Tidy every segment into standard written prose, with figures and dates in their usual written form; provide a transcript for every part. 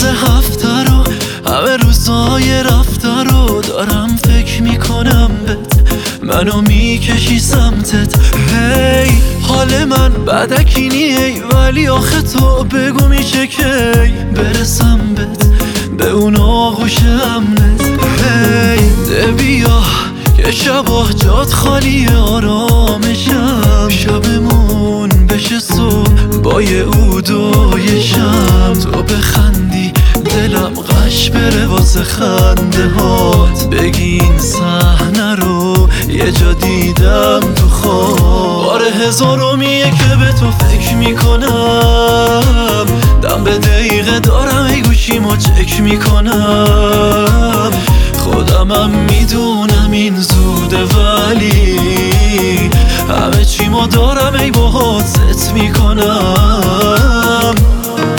هفته رو، همه روزای رفته رو دارم فکر میکنم بهت، منو میکشی سمتت. هی حال من بدکینیه، ولی آخه تو بگو میشه کی برسم بهت، به اون آغوش امنت. هی ده بیا که شبا جات خالی آرامشم، شبمون بشه صبح با یه عود و یه شم، تو بخندی دلم غش بره واسه خنده هات، بگی این صحنه رو یه جا دیدم تو خواب. بار هزارمیه که به تو فکر میکنم، دم به دقیقه دارم ای گوشیمو چک میکنم، خودمم میدونم این زوده ولی همه چیمو دارم ای باهات ست میکنم.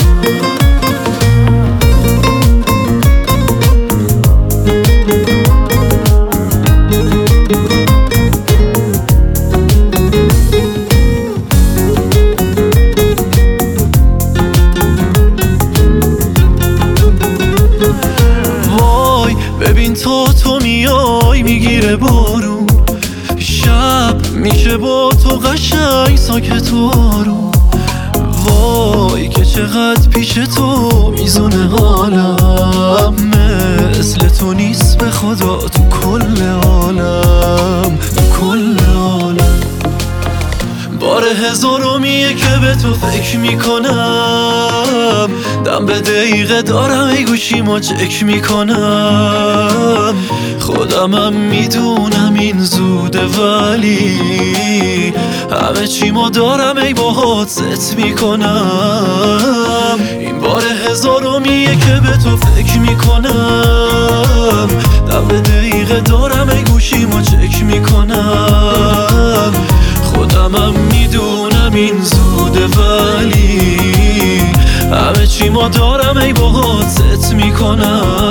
ببین تو میای میگیره بارون، شب میشه با تو قشنگ ساکت و آروم، وای که چقدر پیش تو میزونه حالم، مثل تو نیست به خدا تو کل عالم، تو کل عالم. بار هزارمیه که به تو فکر میکنم، دم به دقیقه دارم ای گوشیمو چک میکنم، خودمم میدونم این زوده ولی همه چیمو دارم ای باهات ست میکنم. این بار هزارمیه که به تو فکر میکنم، دم به دقیقه دارم ای گوشیمو چک میکنم، خودمم میدونم این زوده ولی همه چی ما دارم ای باهات ست میکنم.